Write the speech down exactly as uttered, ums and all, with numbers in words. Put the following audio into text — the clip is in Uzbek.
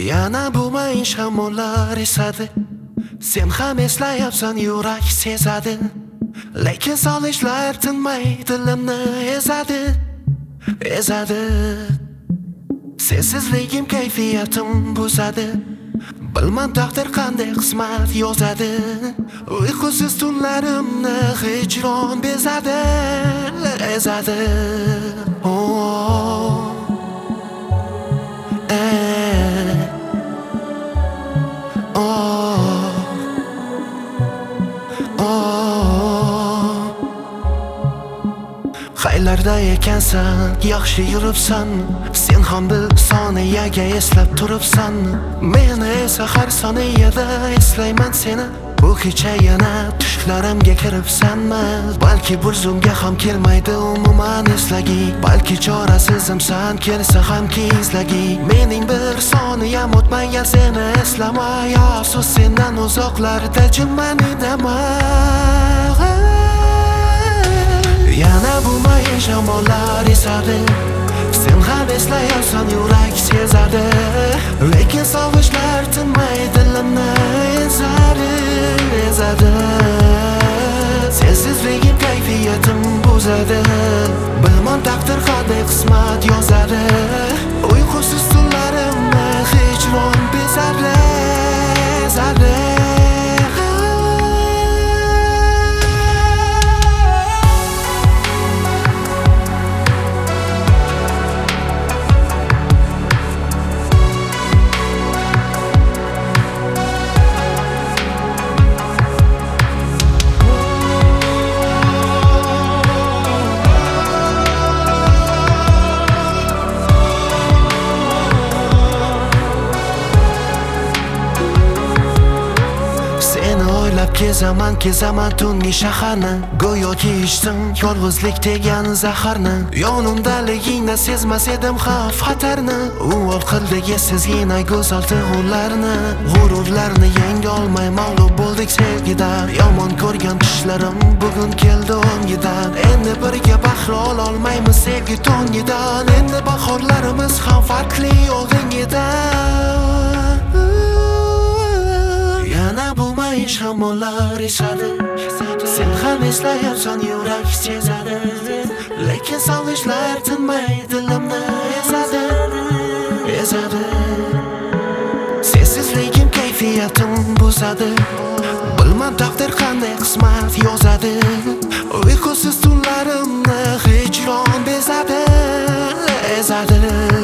Yana bo'lmay shamollar esadi. Sen ham eslayapsan, yurak sezadi. Lekin solishlar tinmay dilimni ezadi, ezadi. Sensizligim kayfiyatim buzadi. Bilman taqdir qanday qismat yozadi. Uyqusiz tunlarimni hijron bezadi, ezadi. Oh, eh, oh, oh. Qaylarda ekansan, yaxshi yuribsan. Sen ham bir soniyaga eslab turibsan. Meni esa har soniyada eslayman seni. Bu kecha yana tushlarimga kiribsanmi? Balki bir zumga ham kelmaydi umuman eslagi. Balki chorasizimsan, kelsa ham izlagi. Mening bir soniyam o'tmagan seni eslamay, afsus sendan uzoqlarda jimman indaman. Yana bo'lmay shamollar esadi. Sen ham eslayapsan, yurak sezadi. Lekin sog'ishlar tinmay dilimni ezadi, ezadi. Sensizligim kayfiyatim buzadi. Bilmon taqdir qanday qismat yozadi. Uyqusiz tunlarimni hijron bezadi, ezadi. Kezaman, kezaman tungi shaharni. Go'yoki ichdim yolg'izlik degan zaharni. Yonimdaligingni sezmas edim xavf xatarni. U qildi sezgina go'zal tuyg'ularni. G'ururlarni yenga olmay mag'lub bo'ldik sevgida. Yomon ko'rgan tushlarim bugun keldi o'ngidan. Endi birga bahra ololmaymiz sevgi to'ngidan. Endi bahorlarimiz ham farqli o'g'ingidan. Yana bo'lmay shamollar esadi. Sen ham eslayapsan, yurak sezadi. Lekin sog'ishlar tinmay dilimni ezadi, ezadi. Sensizligim kayfiyatim buzadi. Bilman taqdir qanday qismat yozadi. Uyqusiz tunlarimni hijron bezadi, ezadi.